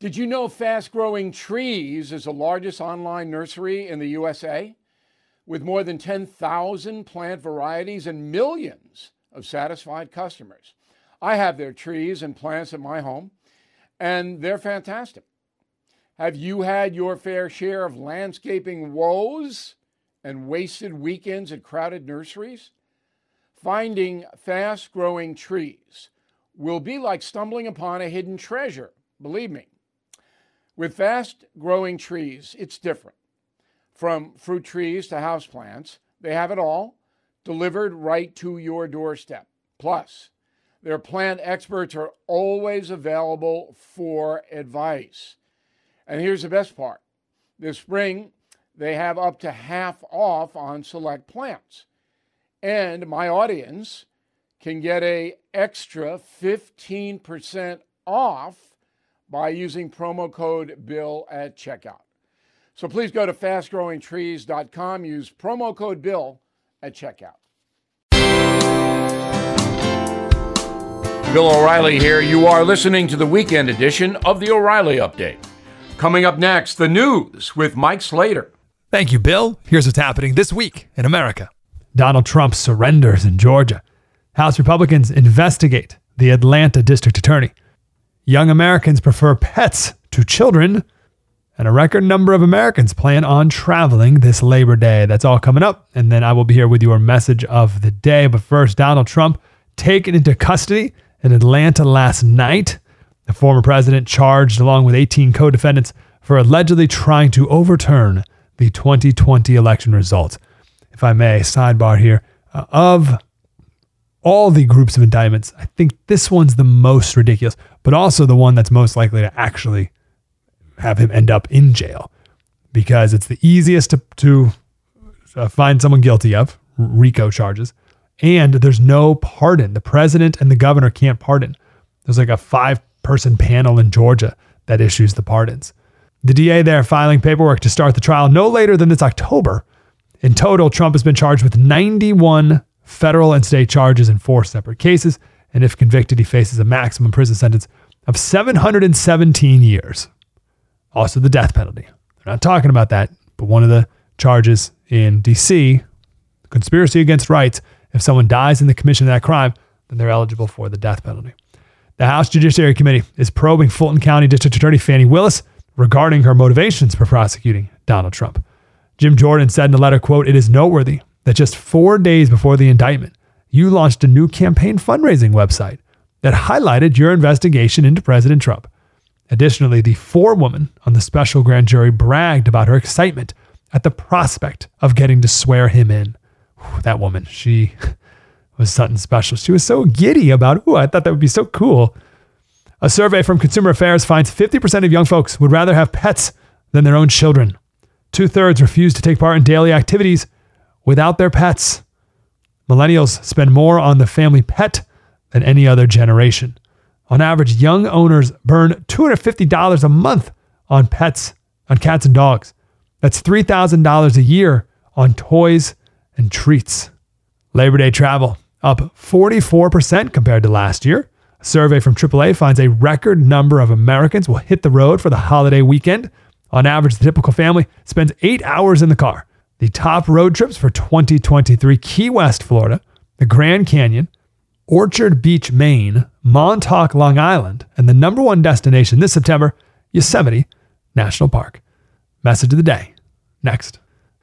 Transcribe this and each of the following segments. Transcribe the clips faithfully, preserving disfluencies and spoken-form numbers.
Did you know Fast Growing Trees is the largest online nursery in the U S A? With more than ten thousand plant varieties and millions of satisfied customers. I have their trees and plants at my home, and they're fantastic. Have you had your fair share of landscaping woes and wasted weekends at crowded nurseries? Finding fast-growing trees will be like stumbling upon a hidden treasure, believe me. With fast-growing trees, it's different. From fruit trees to houseplants, they have it all delivered right to your doorstep. Plus, their plant experts are always available for advice. And here's the best part. This spring, they have up to half off on select plants. And my audience can get an extra fifteen percent off by using promo code BILL at checkout. So please go to fast growing trees dot com, use promo code BILL at checkout. Bill O'Reilly here. You are listening to the weekend edition of the O'Reilly Update. Coming up next, the news with Mike Slater. Thank you, Bill. Here's what's happening this week in America. Donald Trump surrenders in Georgia. House Republicans investigate the Atlanta district attorney. Young Americans prefer pets to children. And a record number of Americans plan on traveling this Labor Day. That's all coming up. And then I will be here with your message of the day. But first, Donald Trump taken into custody in Atlanta last night. The former president charged along with eighteen co-defendants for allegedly trying to overturn the twenty twenty election results. If I may, sidebar here. Uh, of all the groups of indictments, I think this one's the most ridiculous, but also the one that's most likely to actually have him end up in jail, because it's the easiest to, to uh, find someone guilty of RICO charges. And there's no pardon. The president and the governor can't pardon. There's like a five person panel in Georgia that issues the pardons. The D A there filing paperwork to start the trial no later than this October. In total, Trump has been charged with ninety-one federal and state charges in four separate cases. And if convicted, he faces a maximum prison sentence of seven hundred seventeen years. Also the death penalty. They're not talking about that, but one of the charges in D C, conspiracy against rights, if someone dies in the commission of that crime, then they're eligible for the death penalty. The House Judiciary Committee is probing Fulton County District Attorney Fani Willis regarding her motivations for prosecuting Donald Trump. Jim Jordan said in a letter, quote, "It is noteworthy that just four days before the indictment, you launched a new campaign fundraising website that highlighted your investigation into President Trump. Additionally, the forewoman on the special grand jury bragged about her excitement at the prospect of getting to swear him in." Whew, that woman, she was something special. She was so giddy about, ooh, I thought that would be so cool. A survey from Consumer Affairs finds fifty percent of young folks would rather have pets than their own children. Two-thirds refuse to take part in daily activities without their pets. Millennials spend more on the family pet than any other generation. On average, young owners burn two hundred fifty dollars a month on pets, on cats and dogs. That's three thousand dollars a year on toys and treats. Labor Day travel up forty-four percent compared to last year. A survey from triple A finds a record number of Americans will hit the road for the holiday weekend. On average, the typical family spends eight hours in the car. The top road trips for twenty twenty-three: Key West, Florida, the Grand Canyon, Orchard Beach, Maine, Montauk, Long Island, and the number one destination this September, Yosemite National Park. Message of the day. Next.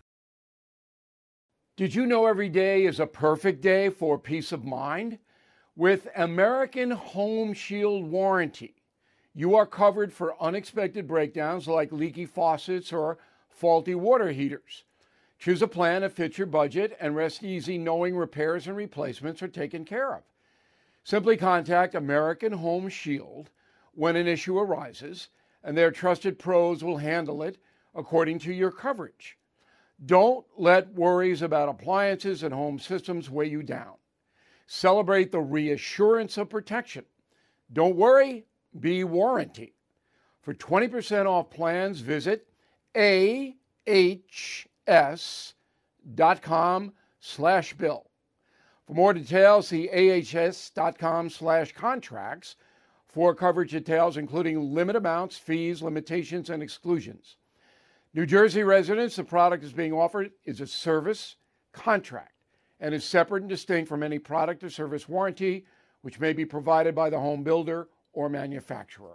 Did you know every day is a perfect day for peace of mind? With American Home Shield Warranty, you are covered for unexpected breakdowns like leaky faucets or faulty water heaters. Choose a plan that fits your budget and rest easy knowing repairs and replacements are taken care of. Simply contact American Home Shield when an issue arises, and their trusted pros will handle it according to your coverage. Don't let worries about appliances and home systems weigh you down. Celebrate the reassurance of protection. Don't worry, be warranty. For twenty percent off plans, visit A H S dot com slash bill. For more details, see A H S dot com slash contracts Four coverage details, including limit amounts, fees, limitations, and exclusions. New Jersey residents, the product is being offered is a service contract and is separate and distinct from any product or service warranty, which may be provided by the home builder or manufacturer.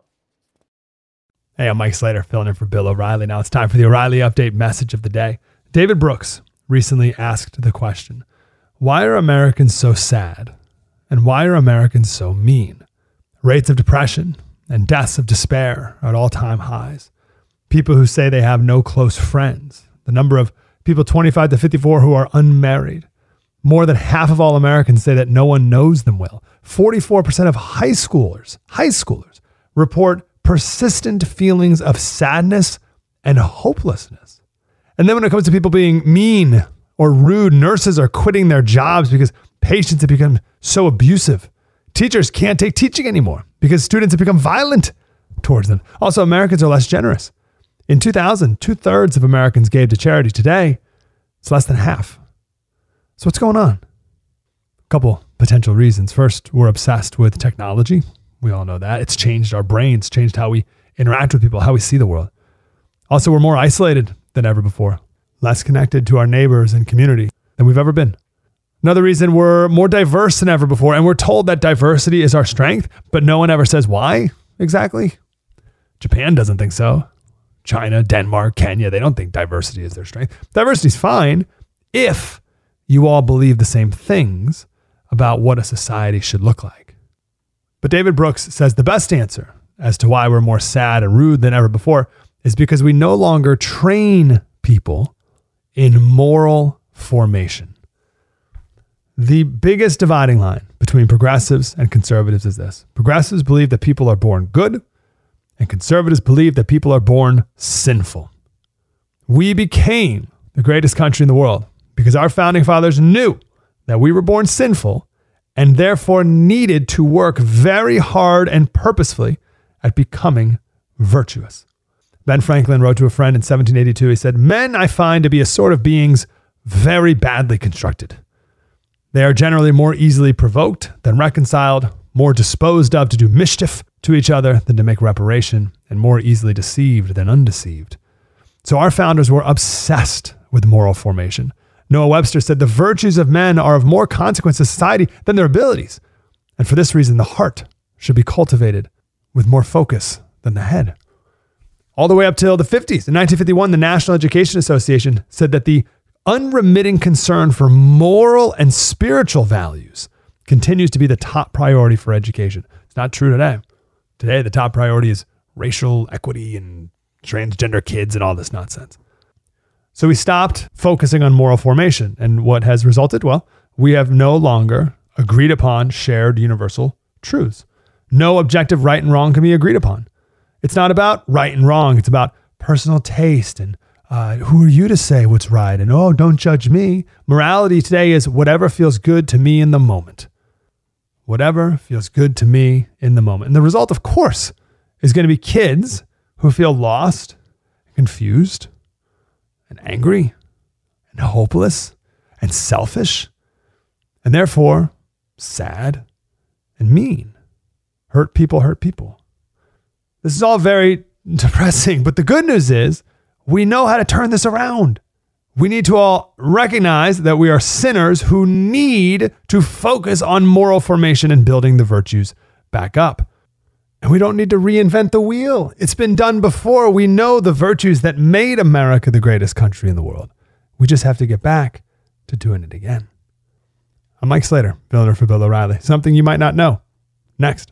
Hey, I'm Mike Slater, filling in for Bill O'Reilly. Now it's time for the O'Reilly Update message of the day. David Brooks recently asked the question, why are Americans so sad? And why are Americans so mean? Rates of depression and deaths of despair are at all-time highs. People who say they have no close friends. The number of people twenty-five to fifty-four who are unmarried. More than half of all Americans say that no one knows them well. forty-four percent of high schoolers, high schoolers report persistent feelings of sadness and hopelessness. And then when it comes to people being mean or rude, nurses are quitting their jobs because patients have become so abusive. Teachers can't take teaching anymore because students have become violent towards them. Also, Americans are less generous. In two thousand, two-thirds of Americans gave to charity. Today, it's less than half. So what's going on? A couple potential reasons. First, we're obsessed with technology. We all know that. It's changed our brains, changed how we interact with people, how we see the world. Also, we're more isolated than ever before, less connected to our neighbors and community than we've ever been. Another reason, we're more diverse than ever before, and we're told that diversity is our strength, but no one ever says why exactly. Japan doesn't think so. China, Denmark, Kenya, they don't think diversity is their strength. Diversity is fine if you all believe the same things about what a society should look like. But David Brooks says the best answer as to why we're more sad and rude than ever before is because we no longer train people in moral formation. The biggest dividing line between progressives and conservatives is this. Progressives believe that people are born good, and conservatives believe that people are born sinful. We became the greatest country in the world because our founding fathers knew that we were born sinful and therefore needed to work very hard and purposefully at becoming virtuous. Ben Franklin wrote to a friend in seventeen eighty-two, he said, "Men I find to be a sort of beings very badly constructed. They are generally more easily provoked than reconciled, more disposed of to do mischief to each other than to make reparation, and more easily deceived than undeceived." So our founders were obsessed with moral formation. Noah Webster said the virtues of men are of more consequence to society than their abilities. And for this reason, the heart should be cultivated with more focus than the head. All the way up till the fifties. In nineteen fifty-one, the National Education Association said that the unremitting concern for moral and spiritual values continues to be the top priority for education. It's not true today. Today, the top priority is racial equity and transgender kids and all this nonsense. So we stopped focusing on moral formation. And what has resulted? Well, we have no longer agreed upon shared universal truths. No objective right and wrong can be agreed upon. It's not about right and wrong. It's about personal taste and uh, who are you to say what's right? And oh, don't judge me. Morality today is whatever feels good to me in the moment. Whatever feels good to me in the moment. And the result, of course, is going to be kids who feel lost, confused, and angry, and hopeless, and selfish, and therefore sad and mean. Hurt people hurt people. This is all very depressing, but the good news is we know how to turn this around. We need to all recognize that we are sinners who need to focus on moral formation and building the virtues back up. And we don't need to reinvent the wheel. It's been done before. We know the virtues that made America the greatest country in the world. We just have to get back to doing it again. I'm Mike Slater, builder for Bill O'Reilly. Something you might not know. Next.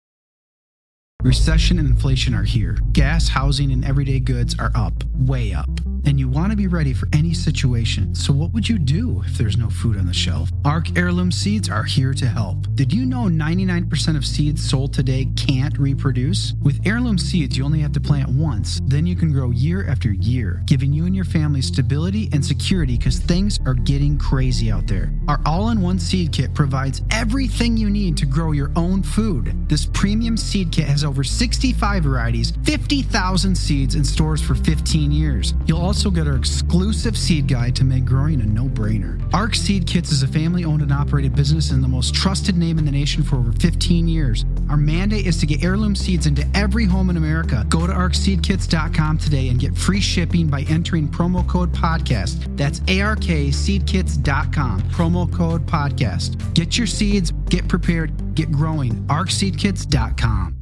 Recession and inflation are here. Gas, housing, and everyday goods are up, way up. And you want to be ready for any situation. So what would you do if there's no food on the shelf? Arc Heirloom Seeds are here to help. Did you know ninety-nine percent of seeds sold today can't reproduce? With Heirloom Seeds, you only have to plant once. Then you can grow year after year, giving you and your family stability and security because things are getting crazy out there. Our all-in-one seed kit provides everything you need to grow your own food. This premium seed kit has a over sixty-five varieties, fifty thousand seeds, and stores for fifteen years. You'll also get our exclusive seed guide to make growing a no-brainer. Arc Seed Kits is a family-owned and operated business and the most trusted name in the nation for over fifteen years. Our mandate is to get heirloom seeds into every home in America. Go to arc seed kits dot com today and get free shipping by entering promo code podcast. That's A R K seed kits dot com, promo code podcast. Get your seeds, get prepared, get growing. arc seed kits dot com.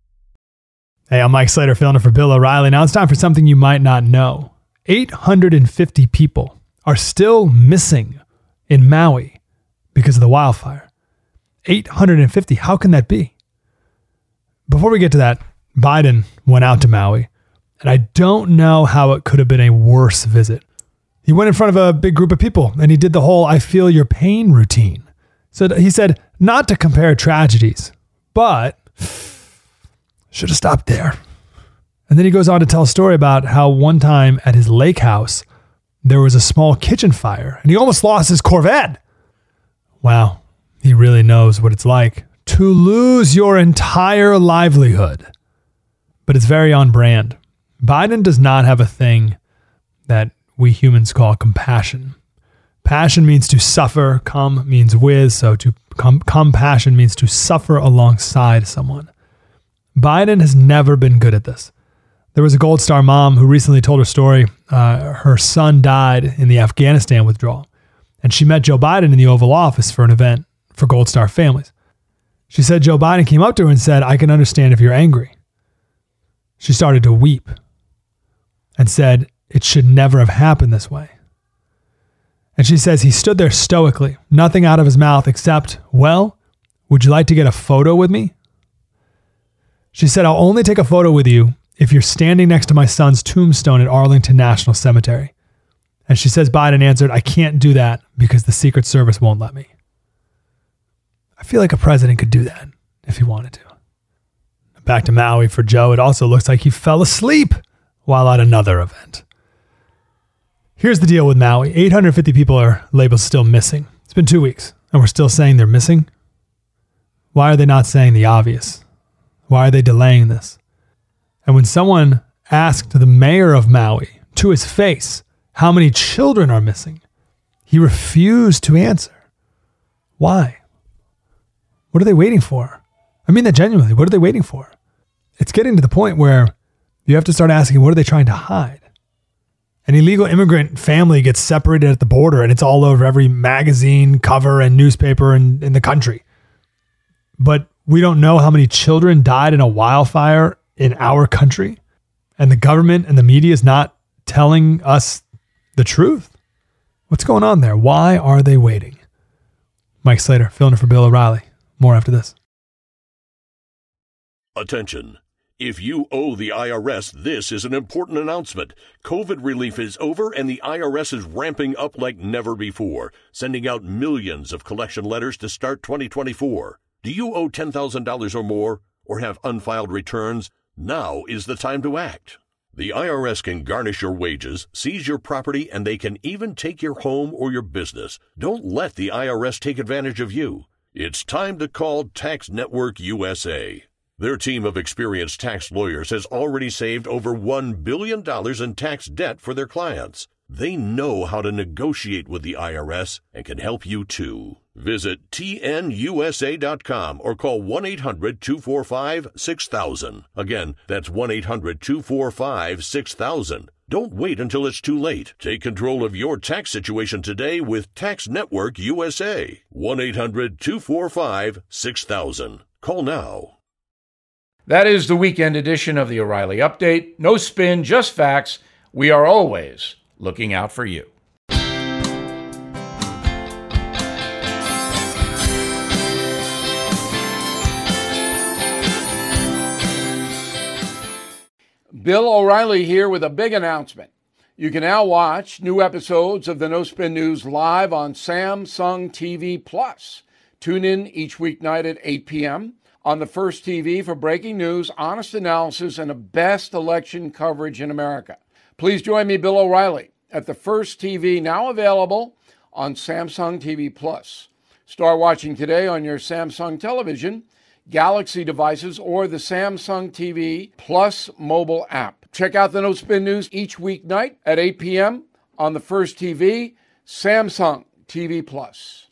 Hey, I'm Mike Slater, filling in for Bill O'Reilly. Now it's time for something you might not know. eight hundred fifty people are still missing in Maui because of the wildfire. eight hundred fifty. How can that be? Before we get to that, Biden went out to Maui, and I don't know how it could have been a worse visit. He went in front of a big group of people, and he did the whole I feel your pain routine. So he said not to compare tragedies, but should have stopped there. And then he goes on to tell a story about how one time at his lake house, there was a small kitchen fire, and he almost lost his Corvette. Wow, he really knows what it's like to lose your entire livelihood. But it's very on brand. Biden does not have a thing that we humans call compassion. Passion means to suffer. Com means with. So to com- compassion means to suffer alongside someone. Biden has never been good at this. There was a Gold Star mom who recently told her story. Uh, her son died in the Afghanistan withdrawal, and she met Joe Biden in the Oval Office for an event for Gold Star families. She said Joe Biden came up to her and said, I can understand if you're angry. She started to weep and said, it should never have happened this way. And she says he stood there stoically, nothing out of his mouth except, well, would you like to get a photo with me? She said, I'll only take a photo with you if you're standing next to my son's tombstone at Arlington National Cemetery. And she says Biden answered, I can't do that because the Secret Service won't let me. I feel like a president could do that if he wanted to. Back to Maui for Joe. It also looks like he fell asleep while at another event. Here's the deal with Maui. eight hundred fifty people are labeled still missing. It's been two weeks and we're still saying they're missing. Why are they not saying the obvious? Why are they delaying this? And when someone asked the mayor of Maui to his face how many children are missing, he refused to answer. Why? What are they waiting for? I mean that genuinely. What are they waiting for? It's getting to the point where you have to start asking, what are they trying to hide? An illegal immigrant family gets separated at the border and it's all over every magazine cover and newspaper in, in the country. But we don't know how many children died in a wildfire in our country. And the government and the media is not telling us the truth. What's going on there? Why are they waiting? Mike Slater, filling in for Bill O'Reilly. More after this. Attention. If you owe the I R S, this is an important announcement. COVID relief is over and the I R S is ramping up like never before, sending out millions of collection letters to start twenty twenty-four. Do you owe ten thousand dollars or more or have unfiled returns? Now is the time to act. The I R S can garnish your wages, seize your property, and they can even take your home or your business. Don't let the I R S take advantage of you. It's time to call Tax Network U S A. Their team of experienced tax lawyers has already saved over one billion dollars in tax debt for their clients. They know how to negotiate with the I R S and can help you too. Visit T N U S A dot com or call one eight hundred two four five six thousand. Again, that's one eight hundred two four five six thousand. Don't wait until it's too late. Take control of your tax situation today with Tax Network U S A. one eight hundred two four five six thousand. Call now. That is the weekend edition of the O'Reilly Update. No spin, just facts. We are always looking out for you. Bill O'Reilly here with a big announcement. You can now watch new episodes of the No Spin News live on Samsung T V Plus. Tune in each weeknight at eight p.m. on the First T V for breaking news, honest analysis, and the best election coverage in America. Please join me, Bill O'Reilly, at the First T V, now available on Samsung T V Plus. Start watching today on your Samsung television. Galaxy devices or the Samsung T V Plus mobile app. Check out the No Spin News each weeknight at eight p.m. on the First T V, Samsung T V Plus.